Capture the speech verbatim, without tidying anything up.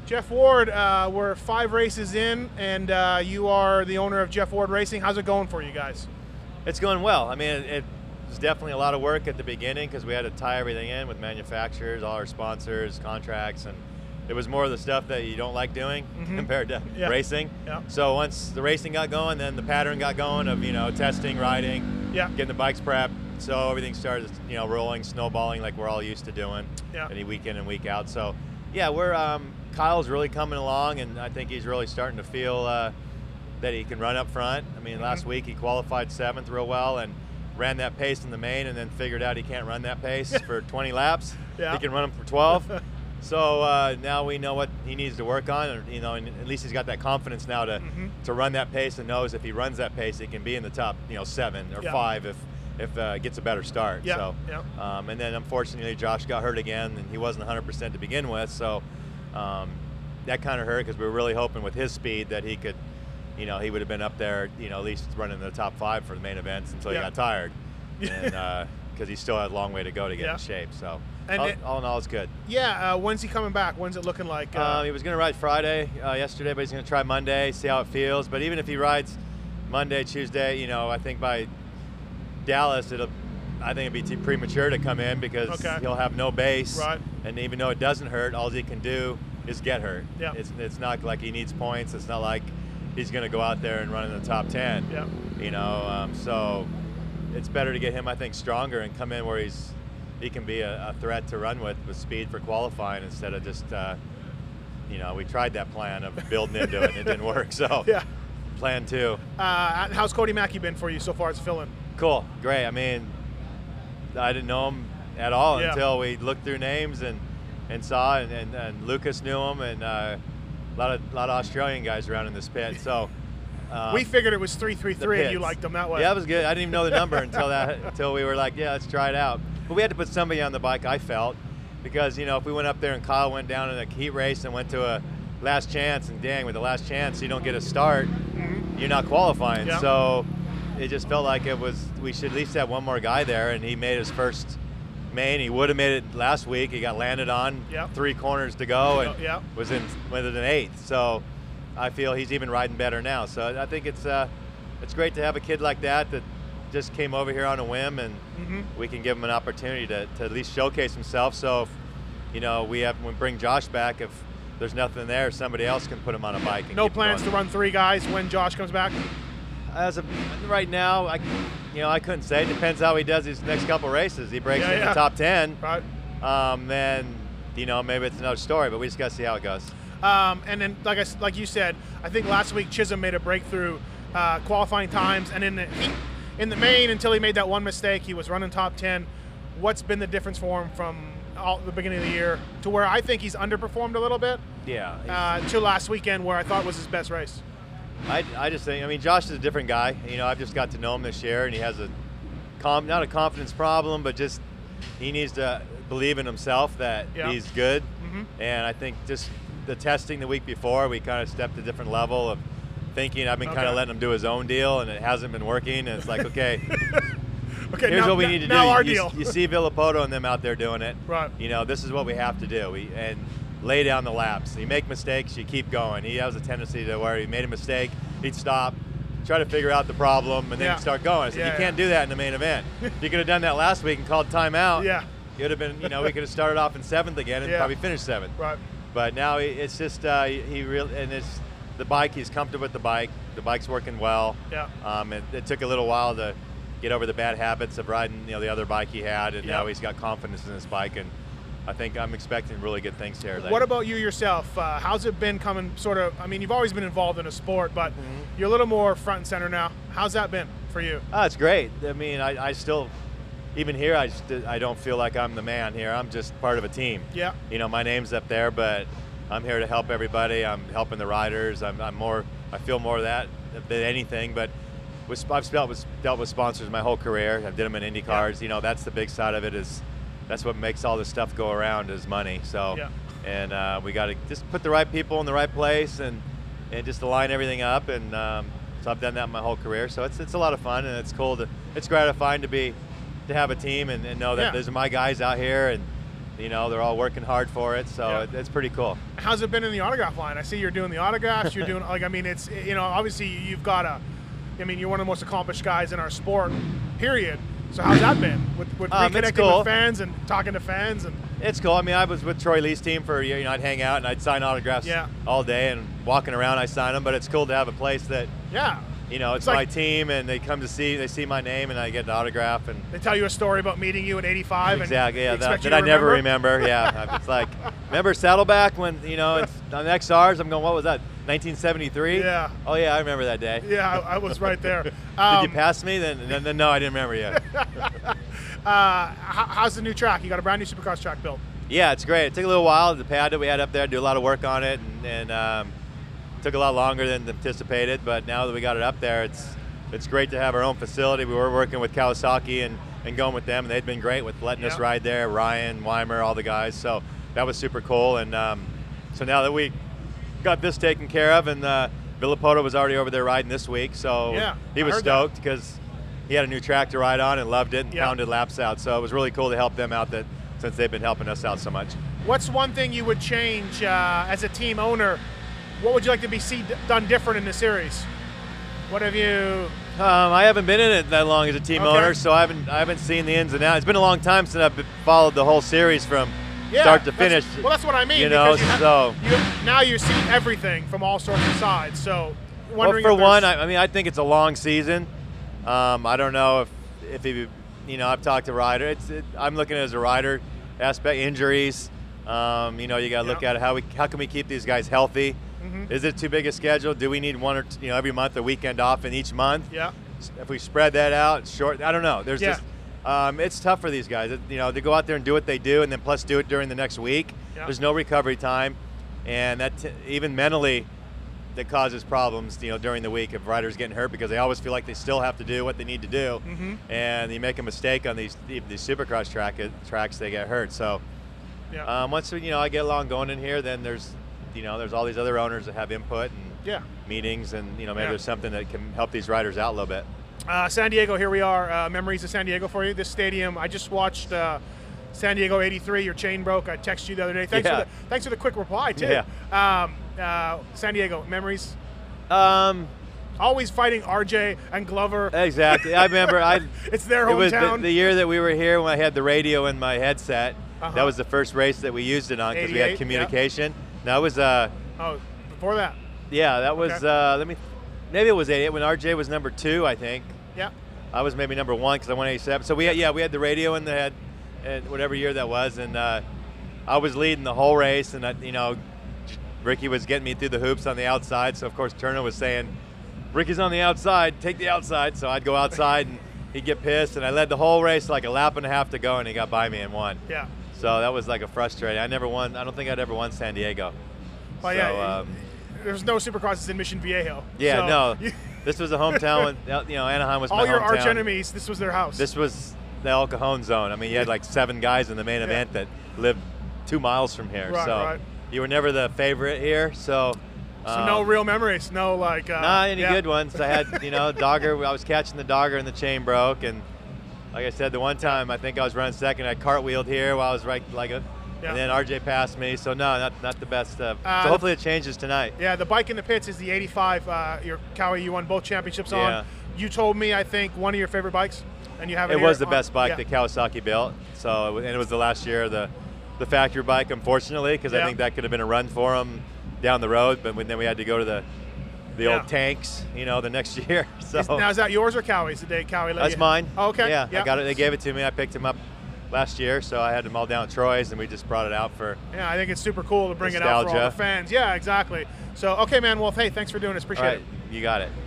Jeff Ward, uh, we're five races in, and uh, you are the owner of Jeff Ward Racing. How's it going for you guys? It's going well. I mean, it, it was definitely a lot of work at the beginning because we had to tie everything in with manufacturers, all our sponsors, contracts, and it was more of the stuff that you don't like doing mm-hmm. compared to yeah. racing. Yeah. So once the racing got going, then the pattern got going of, you know, testing, riding, yeah. getting the bikes prepped. So everything started, you know, rolling, snowballing like we're all used to doing yeah. any week in and week out. So, yeah, we're um, Kyle's really coming along, and I think he's really starting to feel uh, that he can run up front. I mean, mm-hmm. last week he qualified seventh real well and ran that pace in the main, and then figured out he can't run that pace for twenty laps. Yeah. He can run them for twelve. So uh, now we know what he needs to work on, or, you know, and at least he's got that confidence now to mm-hmm. to run that pace, and knows if he runs that pace, he can be in the top, you know, seven or yeah. five if if uh, gets a better start. Yeah. So, yeah. Um, and then unfortunately Josh got hurt again, and he wasn't one hundred percent to begin with. So um, that kind of hurt because we were really hoping with his speed that he could, you know, he would have been up there, you know, at least running the top five for the main events until yeah. he got tired, and because uh, he still had a long way to go to get yeah. in shape. So. And all, it, all in all, it's good. Yeah, uh, when's he coming back? When's it looking like? Uh, uh, he was going to ride Friday uh, yesterday, but he's going to try Monday, see how it feels. But even if he rides Monday, Tuesday, you know, I think by Dallas, it'll, I think it'd be too premature to come in because okay. he'll have no base. Right. And even though it doesn't hurt, all he can do is get hurt. Yeah. It's, it's not like he needs points. It's not like he's going to go out there and run in the top ten. Yeah. You know, um, so it's better to get him, I think, stronger and come in where he's he can be a, a threat to run with with speed for qualifying instead of just, uh, you know, we tried that plan of building into it and it didn't work. So yeah. plan two. Uh, how's Cody Mackey been for you so far as fill-in? Cool, great. I mean, I didn't know him at all yeah. until we looked through names and, and saw, and, and, and Lucas knew him, and uh, a lot of a lot of Australian guys around in this pit. So um, we figured it was three three three, and you liked them that way. Yeah, it was good. I didn't even know the number until that until we were like, yeah, let's try it out. But we had to put somebody on the bike, I felt, because, you know, if we went up there and Kyle went down in a heat race and went to a last chance, and dang, with the last chance you don't get a start, mm-hmm. you're not qualifying. Yeah. So it just felt like it was, we should at least have one more guy there, and he made his first main. He would have made it last week. He got landed on, yep. three corners to go, and yep. was in with an eighth. So I feel he's even riding better now. So I think it's uh, it's great to have a kid like that that just came over here on a whim, and mm-hmm. we can give him an opportunity to, to at least showcase himself. So if, you know, we have when we bring Josh back, if there's nothing there, somebody else can put him on a bike. And no keep plans going. to run three guys when Josh comes back? As of right now, I, you know, I couldn't say. It depends how he does these next couple races. He breaks yeah, in yeah. the top ten, right? Um, then, you know, maybe it's another story. But we just got to see how it goes. Um, and then, like I, like you said, I think last week Chisholm made a breakthrough, uh, qualifying times, and in the heat, in the main, until he made that one mistake, he was running top ten. What's been the difference for him from all, the beginning of the year to where I think he's underperformed a little bit? Yeah. Uh, to last weekend, where I thought was his best race. I, I just think, I mean, Josh is a different guy. You know, I've just got to know him this year, and he has a, com, not a confidence problem, but just he needs to believe in himself that yeah. he's good. Mm-hmm. And I think just the testing the week before, we kind of stepped a different level of thinking. I've been okay. kind of letting him do his own deal, and it hasn't been working. And it's like, okay, okay here's now, what we now, need to now do. Our you, deal. you see Villapoto and them out there doing it. Right. You know, this is what we have to do. We, and lay down the laps. You make mistakes, you keep going. He has a tendency to where he made a mistake, he'd stop, try to figure out the problem, and then yeah. start going. I said, yeah, you yeah. can't do that in the main event. You could have done that last week and called timeout. Yeah. You'd have been, you know, we could have started off in seventh again and yeah. probably finished seventh. Right. But now he, it's just uh, he, he really, and it's the bike. He's comfortable with the bike. The bike's working well. Yeah. Um, it, it took a little while to get over the bad habits of riding, you know, the other bike he had, and yeah. now he's got confidence in his bike, and I think I'm expecting really good things here. What about you yourself? Uh, how's it been coming sort of, I mean, you've always been involved in a sport, but mm-hmm. you're a little more front and center now. How's that been for you? Oh, it's great. I mean, I, I still, even here, I just, I don't feel like I'm the man here. I'm just part of a team. Yeah. You know, my name's up there, but I'm here to help everybody. I'm helping the riders. I'm, I'm more, I feel more of that than anything, but with, I've dealt with, dealt with sponsors my whole career. I've did them in Indy cars. Yeah. You know, that's the big side of it is, that's what makes all this stuff go around is money. So, yeah. and uh, we got to just put the right people in the right place and and just align everything up. And um, so I've done that my whole career. So it's it's a lot of fun, and it's cool to, it's gratifying to be, to have a team and, and know that yeah. there's my guys out here, and You know, they're all working hard for it, so Yeah. it, it's pretty cool. How's it been in the autograph line? I see you're doing the autographs. You're doing like I mean, it's you know obviously you've got a. I mean, you're one of the most accomplished guys in our sport. Period. So how's that been with, with Um, it's reconnecting cool. with fans and talking to fans and It's cool. I mean, I was with Troy Lee's team for a year. You know, I'd hang out and I'd sign autographs Yeah. all day, and walking around I sign them. But it's cool to have a place that, yeah. you know, it's, It's like- my team, and they come to see, they see my name, and I get an autograph. And They tell you a story about meeting you at eighty-five. exactly, yeah, and that, expect you that to I never remember. remember. Yeah, it's like, remember Saddleback when you know it's on X Rs? I'm going, what was that? nineteen seventy-three. Yeah. Oh yeah, I remember that day. Yeah, I, I was right there. Did Um, you pass me? Then, then, then no, I didn't remember yet. uh, how, how's the new track? You got a brand new Supercross track built. Yeah, it's great. It took a little while. The pad that we had up there, do a lot of work on it, and, and um, took a lot longer than anticipated. But now that we got it up there, it's it's great to have our own facility. We were working with Kawasaki and, and going with them, and they'd been great with letting us Yeah. ride there. Ryan, Weimer, all the guys. So that was super cool. And um, so now that we got this taken care of, and uh, Villapoto was already over there riding this week, so Yeah, he I was heard that. stoked because he had a new track to ride on and loved it and Yeah. pounded laps out. So it was really cool to help them out that since they've been helping us out so much. What's one thing you would change uh, as a team owner? What would you like to be see d- done different in the series? What have you? Um, I haven't been in it that long as a team Okay. owner, so I haven't I haven't seen the ins and outs. It's been a long time since I've followed the whole series from Yeah, start to that's- finish. Well, that's what I mean. You know, because you have- so you, now you're seeing everything from all sorts of sides. So, well, wondering for if there's- one, I, I mean, I think it's a long season. Um, I don't know if if he, you know, I've talked to Ryder. It's it, I'm looking at it as a Ryder aspect, injuries. Um, you know, you got to look Yeah. at how we how can we keep these guys healthy. Mhm. Is it too big a schedule? Do we need one or two, you know every month a weekend off in each month? yeah, If we spread that out, short, I don't know. There's Yeah. just, um, it's tough for these guys. It- You know, they go out there and do what they do, and then plus do it during the next week. Yeah. There's no recovery time, and that t- even mentally, that causes problems. You know, during the week if riders getting hurt because they always feel like they still have to do what they need to do, Mhm. and you make a mistake on these these Supercross track tracks, they get hurt. So yeah, um, once you know I get along going in here, then there's, you know, there's all these other owners that have input and yeah. meetings, and you know maybe Yeah. there's something that can help these riders out a little bit. Uh, San Diego, here we are. Uh, memories of San Diego for you. This stadium. I just watched uh, San Diego eighty-three. Your chain broke. I texted you the other day. Thanks Yeah. for the thanks for the quick reply too. Yeah. Um, uh, San Diego memories. Um, Always fighting R J and Glover. exactly. I remember I. It's their It was the, hometown. the year that we were here when I had the radio in my headset. Uh-huh. That was the first race that we used it on because we eighty-eight, had communication. That was uh, oh, before that. yeah, that was Okay. uh, let me, maybe it was eighty-eight when R J was number two, I think. Yeah. I was maybe number one because I won eighty-seven. So we had, yeah, we had the radio in the head, and whatever year that was, and uh, I was leading the whole race, and I, you know, Ricky was getting me through the hoops on the outside. So of course Turner was saying, Ricky's on the outside, take the outside. So I'd go outside and he'd get pissed, and I led the whole race like a lap and a half to go, and he got by me and won. Yeah. So that was like a frustrating. I never won. I don't think I'd ever won San Diego. Well, so, yeah. um, There's no Supercrosses in Mission Viejo. yeah, so no. you- This was a hometown. You know, Anaheim was all my your hometown. arch enemies. This was their house. This was the El Cajon zone. I mean, you had like seven guys in the main Yeah. event that lived two miles from here. Right, so right. you were never the favorite here. So, so um, no real memories. No like. Uh, not any yeah. good ones. I had, you know, Dogger. I was catching the Dogger and the chain broke, and like I said, the one time I think I was running second, I cartwheeled here while I was right like a. Yeah. And then R J passed me, so no, not not the best. Uh, Uh, so hopefully it changes tonight. Yeah, the bike in the pits is the eighty-five. Uh, your Cowie, you won both championships Yeah. on. You told me, I think, one of your favorite bikes, and you have it. It here was the on- best bike yeah. that Kawasaki built. So, it wa- and it was the last year of the, the factory bike, unfortunately, because Yeah. I think that could have been a run for him down the road. But when, then we had to go to the, the Yeah. old tanks, you know, the next year. So Is- now is that yours or Cowie's? The day Cowie let that's you? mine. Oh, okay. Yeah, Yeah. I got it. They gave it to me. I picked him up last year, so I had them all down at Troy's, and we just brought it out for. Yeah, I think it's super cool to bring it out for all Nostalgia. the fans. Yeah, exactly. So, okay, man. Well, hey, thanks for doing this. Appreciate All right, it. you got it.